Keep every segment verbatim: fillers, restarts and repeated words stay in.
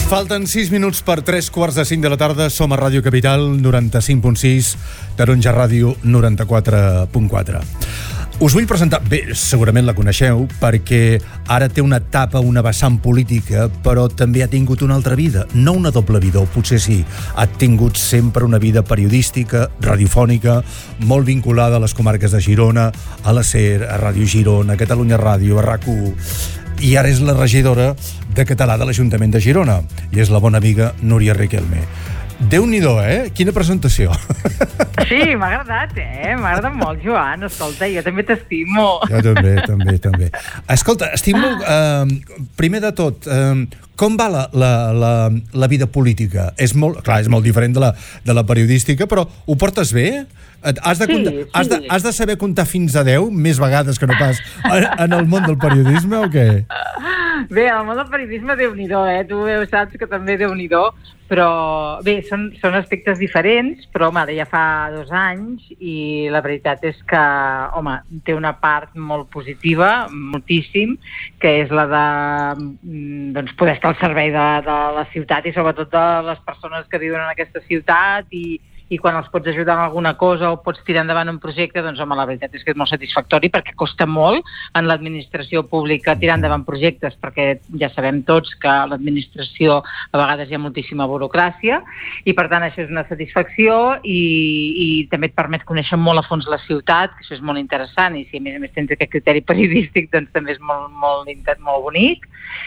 Falten sis minuts per tres quarts de cinc de la tarda. Som a Ràdio Capital, noranta-cinc punt sis, Taronja Ràdio, noranta-quatre punt quatre. Us vull presentar, bé, segurament la coneixeu, perquè ara té una etapa, una vessant política, però també ha tingut una altra vida. No una doble vida, o potser sí. Ha tingut sempre una vida periodística, radiofònica, molt vinculada a les comarques de Girona, a la SER, a Ràdio Girona, a Catalunya Ràdio, a RAC u, i ara és la regidora de català de l'Ajuntament de Girona, i és la bona amiga Núria Riquelme. Déu-n'hi-do, eh? Quina presentació. Sí, m'ha agradat, eh? M'ha agradat molt, Joan. Escolta, jo també t'estimo. Jo també, també, també. Escolta, estic molt... Eh, primer de tot, eh, com va la, la, la, la vida política? És molt, clar, és molt diferent de la, de la periodística, però ho portes bé? Has de, sí, comptar, sí. Has, de, has de saber comptar fins a deu, més vegades que no pas en, en el món del periodisme, o què? Bé, el món del periodisme, Déu-n'hi-do, eh? Tu saps que també Déu-n'hi-do, però bé, són, són aspectes diferents, però home, ara ja fa dos anys i la veritat és que, home, té una part molt positiva, moltíssim, que és la de doncs, poder estar al servei de, de la ciutat i sobretot de les persones que viuen en aquesta ciutat i i quan els pots ajudar en alguna cosa o pots tirar endavant un projecte, doncs home, la veritat és que és molt satisfactori perquè costa molt en l'administració pública tirar endavant projectes, perquè ja sabem tots que a l'administració a vegades hi ha moltíssima burocràcia i per tant això és una satisfacció i, i també et permet conèixer molt a fons la ciutat, que això és molt interessant i si a més a més tens aquest criteri periodístic doncs també és molt, molt, molt bonic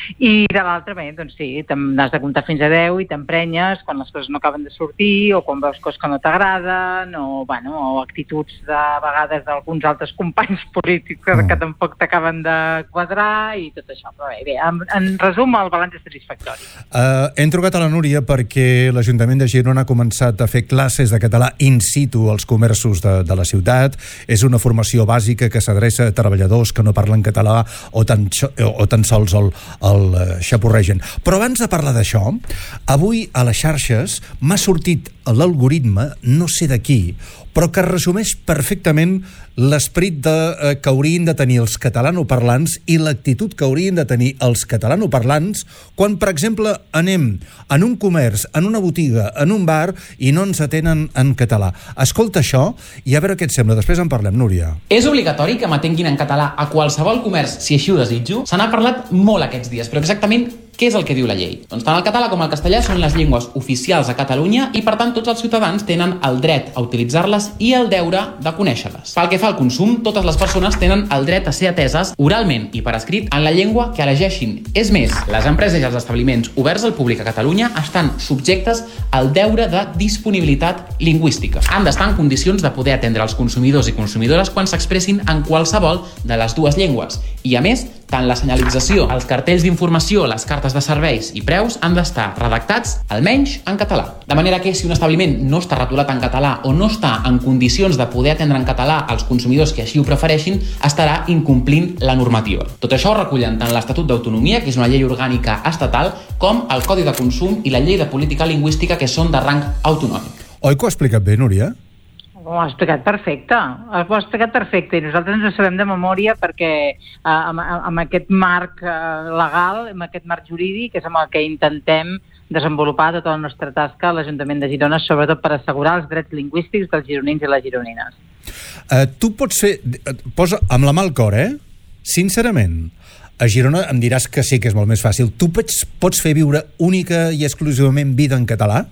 i de l'altra, bé, doncs sí, has de comptar fins a deu i t'emprenyes quan les coses no acaben de sortir o quan veus coses que no t'agraden o, bueno, o actituds de vegades d'alguns altres companys polítics que, mm. que tampoc t'acaben de quadrar i tot això. Però bé, bé en, en resum, el balanç és satisfactori. Uh, hem trucat a la Núria perquè l'Ajuntament de Girona ha començat a fer classes de català in situ als comerços de, de la ciutat. És una formació bàsica que s'adreça a treballadors que no parlen català o tan, o tan sols el, el xapurregen. Però abans de parlar d'això, avui a les xarxes m'ha sortit l'algoritme, no sé de qui, però que resumeix perfectament l'esperit de, eh, que haurien de tenir els catalanoparlants i l'actitud que haurien de tenir els catalanoparlants quan, per exemple, anem en un comerç, en una botiga, en un bar i no ens atenen en català. Escolta això i a veure què et sembla. Després en parlem, Núria. És obligatori que m'atenguin en català a qualsevol comerç, si així ho desitjo? Se n'ha parlat molt aquests dies, però exactament què és el que diu la llei? Doncs tant el català com el castellà són les llengües oficials a Catalunya i, per tant, tots els ciutadans tenen el dret a utilitzar-les i el deure de conèixer-les. Pel que fa al consum, totes les persones tenen el dret a ser ateses oralment i per escrit en la llengua que elegeixin. És més, les empreses i els establiments oberts al públic a Catalunya estan subjectes al deure de disponibilitat lingüística. Han d'estar en condicions de poder atendre els consumidors i consumidores quan s'expressin en qualsevol de les dues llengües. I, a més, tant la senyalització, els cartells d'informació, les cartes de serveis i preus han d'estar redactats, almenys, en català. De manera que si un establiment no està retolat en català o no està en condicions de poder atendre en català als consumidors que així ho prefereixin, estarà incomplint la normativa. Tot això ho recullen tant l'Estatut d'Autonomia, que és una llei orgànica estatal, com el Codi de Consum i la Llei de Política Lingüística, que són de rang autonòmic. Oi que ho ha explicat bé, Núria? Ho ha explicat perfecte, ho ha explicat perfecte i nosaltres ens ho sabem de memòria perquè eh, amb, amb aquest marc eh, legal, amb aquest marc jurídic és amb el que intentem desenvolupar tota la nostra tasca a l'Ajuntament de Girona, sobretot per assegurar els drets lingüístics dels gironins i les gironines. Uh, tu pots fer, posa amb la mà al cor, eh? Sincerament, a Girona em diràs que sí que és molt més fàcil. Tu pots, pots fer viure única i exclusivament vida en català?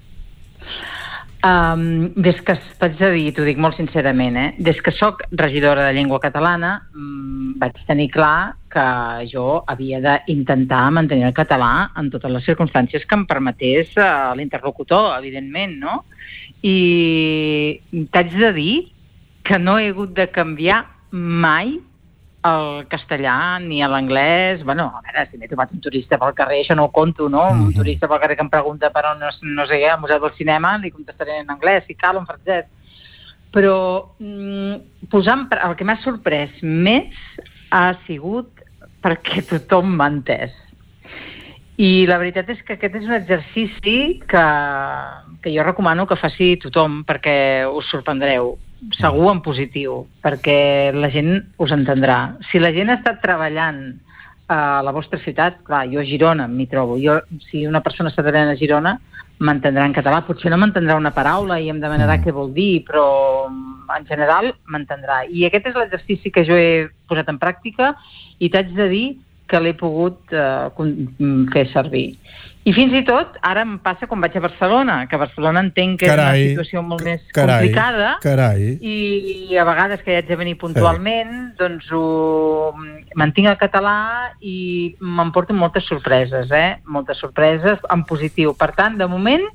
Um, des que, t'haig de dir, t'ho dic molt sincerament, eh? Des que sóc regidora de llengua catalana um, vaig tenir clar que jo havia d'intentar mantenir el català en totes les circumstàncies que em permetés uh, l'interlocutor, evidentment, no? I t'haig de dir que no he hagut de canviar mai el castellà ni l'anglès. Bueno, a veure, si m'he trobat un turista pel carrer, això no ho conto, no? Mm-hmm. Un turista pel carrer que em pregunta per on, no, no sé què, al Museu del Cinema, li contestaré en anglès, si cal, en francès. Però mm, posant, el que m'ha sorprès més ha sigut perquè tothom m'ha entès. I la veritat és que aquest és un exercici que, que jo recomano que faci tothom, perquè us sorprendreu. Segur en positiu, perquè la gent us entendrà. Si la gent està treballant a la vostra ciutat. Clar, jo a Girona m'hi trobo. Jo, si una persona està treballant a Girona, m'entendrà en català. Potser no m'entendrà una paraula i em demanarà mm. què vol dir, però en general m'entendrà. I aquest és l'exercici que jo he posat en pràctica i t'haig de dir que l'he pogut eh, fer servir. I fins i tot, ara em passa quan vaig a Barcelona, que a Barcelona entenc que carai, és una situació molt més carai, complicada carai. I a vegades que hi haig de venir puntualment, eh. doncs ho mantinc el català i m'emporto moltes sorpreses, eh? moltes sorpreses en positiu. Per tant, de moment,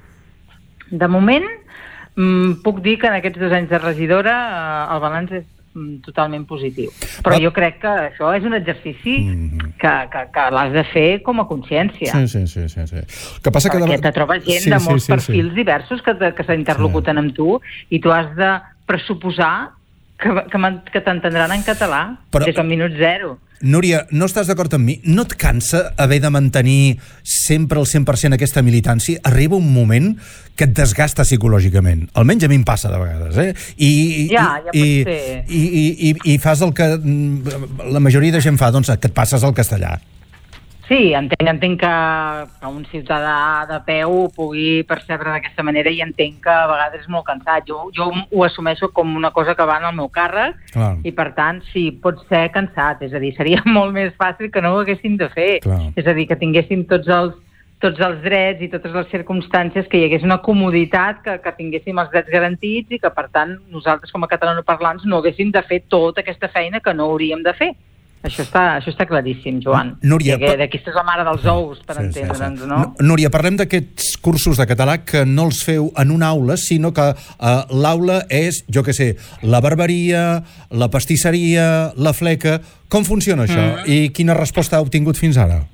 de moment, puc dir que en aquests dos anys de regidora el balanç és totalment positiu. Però jo crec que això és un exercici mm. que, que, que l'has de fer com a consciència. Sí, sí, sí. sí, sí. Que passa Perquè que te trobes gent sí, de molts sí, sí, perfils sí. diversos que, que s'interlocuten sí. amb tu i tu has de pressuposar que, que, que t'entendran en català Però... des del minut zero. Núria, no estàs d'acord amb mi? No et cansa haver de mantenir sempre al cent per cent aquesta militància? Arriba un moment que et desgasta psicològicament. Almenys a mi em passa de vegades, eh? I, ja, ja i, pot ser. I, i, i, I fas el que la majoria de gent fa, doncs que et passes al castellà. Sí, entenc, entenc que, que un ciutadà de peu pugui percebre d'aquesta manera i entenc que a vegades és molt cansat. Jo, jo ho assumeixo com una cosa que va en el meu càrrec Clar. I, per tant, sí, pot ser cansat. És a dir, seria molt més fàcil que no ho haguéssim de fer. Clar. És a dir, que tinguéssim tots els, tots els drets i totes les circumstàncies, que hi hagués una comoditat, que, que tinguéssim els drets garantits i que, per tant, nosaltres com a catalanoparlants no haguéssim de fer tota aquesta feina que no hauríem de fer. Això està, això està claríssim, Joan. Núria, que, que aquesta és la mare dels ous, per sí, entendre'ns, sí, sí. no? Núria, parlem d'aquests cursos de català que no els feu en una aula, sinó que uh, l'aula és, jo què sé, la barberia, la pastisseria, la fleca... Com funciona això? Mm. I quina resposta ha obtingut fins ara?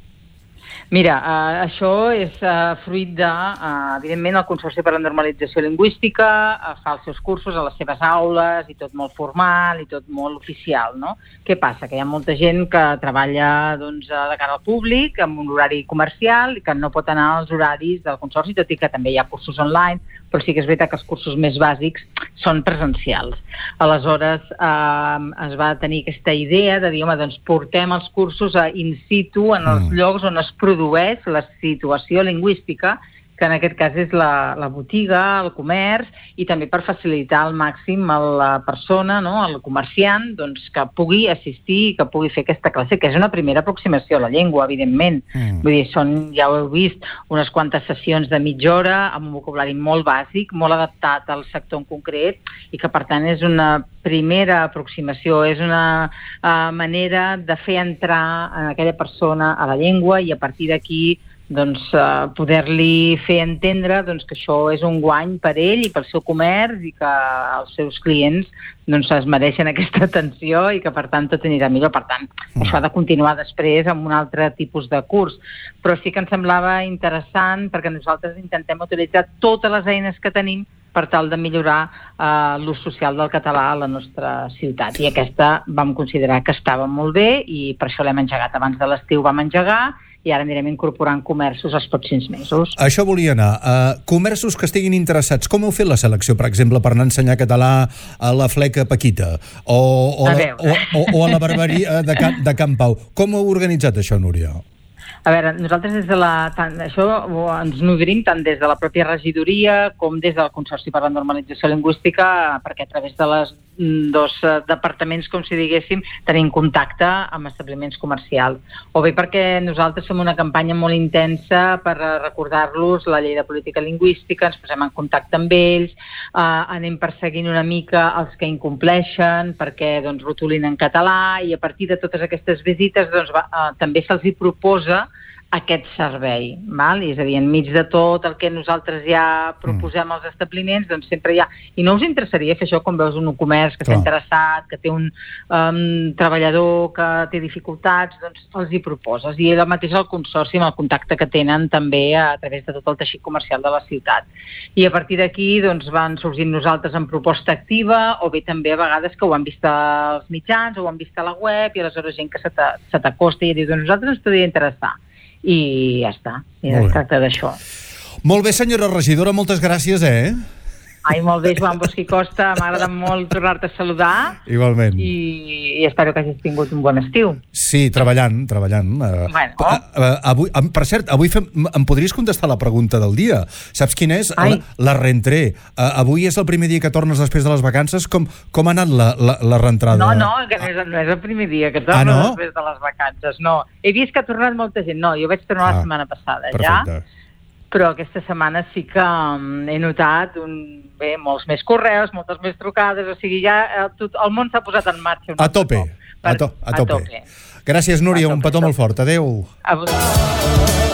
Mira, uh, això és uh, fruit de, uh, evidentment, el Consorci per la Normalització Lingüística, uh, fa els seus cursos a les seves aules, i tot molt formal, i tot molt oficial, no? Què passa? Que hi ha molta gent que treballa doncs, de cara al públic, amb un horari comercial, i que no pot anar als horaris del Consorci, tot i que també hi ha cursos online, però sí que és veritat que els cursos més bàsics són presencials. Aleshores, eh, es va tenir aquesta idea de dir, home, doncs portem els cursos a in situ, en els mm. llocs on es produeix la situació lingüística, que en aquest cas és la, la botiga, el comerç, i també per facilitar al màxim a la persona, no, al comerciant, doncs, que pugui assistir, que pugui fer aquesta classe, que és una primera aproximació a la llengua, evidentment. Mm. Vull dir, són, ja ho heu vist, unes quantes sessions de mitja hora, amb un vocabulari molt bàsic, molt adaptat al sector en concret, i que, per tant, és una primera aproximació, és una uh, manera de fer entrar a aquella persona a la llengua i a partir d'aquí doncs, uh, poder-li fer entendre doncs, que això és un guany per ell i pel seu comerç i que els seus clients doncs, es mereixen aquesta atenció i que per tant tot anirà millor. Per tant, mm. això ha de continuar després amb un altre tipus de curs. Però sí que ens semblava interessant perquè nosaltres intentem utilitzar totes les eines que tenim per tal de millorar uh, l'ús social del català a la nostra ciutat. I aquesta vam considerar que estava molt bé i per això l'hem engegat. Abans de l'estiu vam engegar i ara anirem incorporant comerços els pròxims mesos. Això volia anar. Uh, comerços que estiguin interessats. Com heu fet la selecció, per exemple, per anar a ensenyar català a la fleca Paquita o, o, a la, o, o, o a la barberia de Can, de Can Pau? Com heu organitzat això, Núria? A veure, nosaltres des de la, tant, això ens nodrim tant des de la pròpia regidoria com des del Consorci per la Normalització Lingüística, perquè a través de les dos departaments, com si diguéssim, tenim contacte amb establiments comercials. O bé perquè nosaltres fem una campanya molt intensa per recordar-los la llei de política lingüística, ens posem en contacte amb ells, eh, anem perseguint una mica els que incompleixen perquè doncs, rotulin en català i a partir de totes aquestes visites doncs, va, eh, també se'ls hi proposa aquest servei, val? És a dir, enmig de tot el que nosaltres ja proposem als establiments, doncs sempre hi ha... I no us interessaria fer això quan veus un comerç que està interessat, que té un um, treballador que té dificultats, doncs els hi proposes. I el mateix el consorci amb el contacte que tenen també a través de tot el teixit comercial de la ciutat. I a partir d'aquí doncs, van sorgint nosaltres en proposta activa o bé també a vegades que ho han vist als mitjans o ho han vist a la web i aleshores gent que se t'acosta i diu doncs nosaltres ens podria interessar. I ja està, i es tracta d'això. Molt bé, senyora regidora, moltes gràcies, eh? Ai, molt bé, Joan Bosch i Costa, m'ha agradat molt tornar-te a saludar. Igualment. I, i espero que hagis tingut un bon estiu. Sí, treballant, treballant. Uh, bueno. Uh, avui, um, per cert, avui fem, em podries contestar la pregunta del dia? Saps quina és? Ai. La, la reentré. Uh, avui és el primer dia que tornes després de les vacances. Com, com ha anat la, la, la reentrada? No, no, que no és, no és el primer dia que torno ah, no? després de les vacances. No, he vist que ha tornat molta gent. No, jo vaig tornar ah, la setmana passada, perfecte. ja. Però aquesta setmana sí que um, he notat un, bé, molts més correus, moltes més trucades, o sigui, ja el, tot, el món s'ha posat en marxa. A tope, per, a, to, a, tope. a tope. Gràcies, Núria, un petó molt fort. Adéu. A vosaltres.